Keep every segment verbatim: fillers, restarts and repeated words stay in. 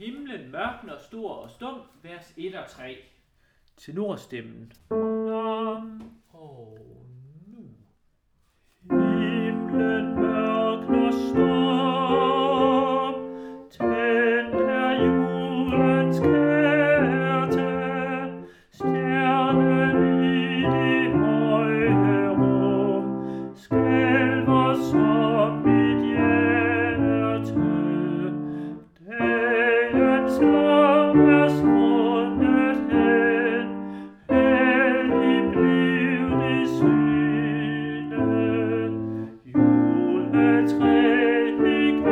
Himlen mørkner stor og stum, vers et og tre. Tenorstemmen. Om og nu. Himlen mørkner stum, tændt er julens kærte, stjernen i det høje rum, skælver som mit hjerte. Dagens lam er svundet hen, hellig blev det syne, juletræ igen,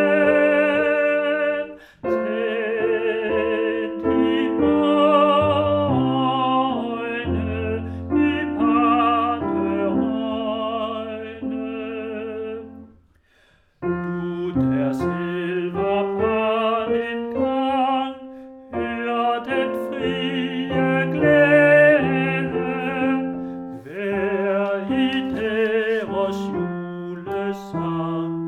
tændt i øjne, i barneøjne. Du der selv var barn engang, hør den frie glæde, vær i deres julesang.